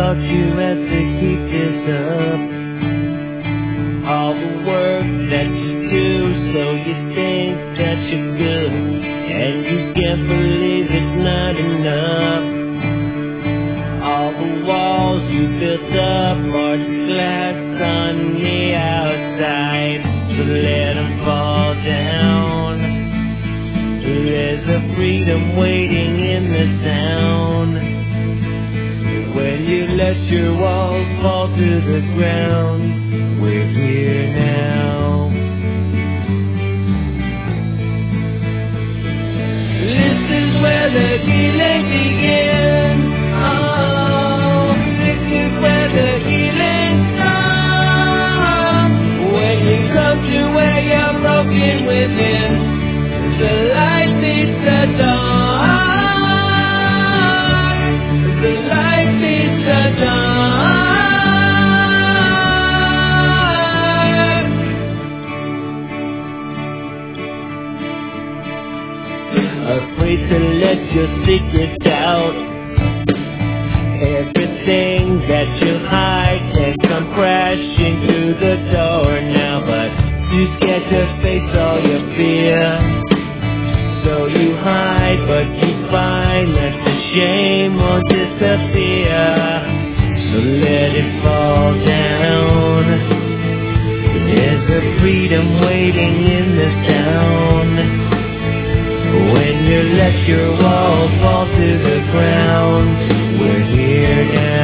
about you as the heat is up. All the work that you do, so you think that you're good, and you can't believe it's not enough. All the walls you built up are glass on the outside, so let them fall down. There's a freedom waiting in the sound. When you let your walls fall to the ground, we're here now. This is where the healing begins. Oh, this is where the healing starts. When you come to where you're broken within, the light leads the dawn. The light leads the dawn. Afraid to let your secrets out. Everything that you hide can come crashing through the door now, but too scared to face all your fear. So you hide, but you find that the shame won't disappear. So let it fall down. There's a freedom waiting in the sound. When you let your walls fall to the ground, we're here now.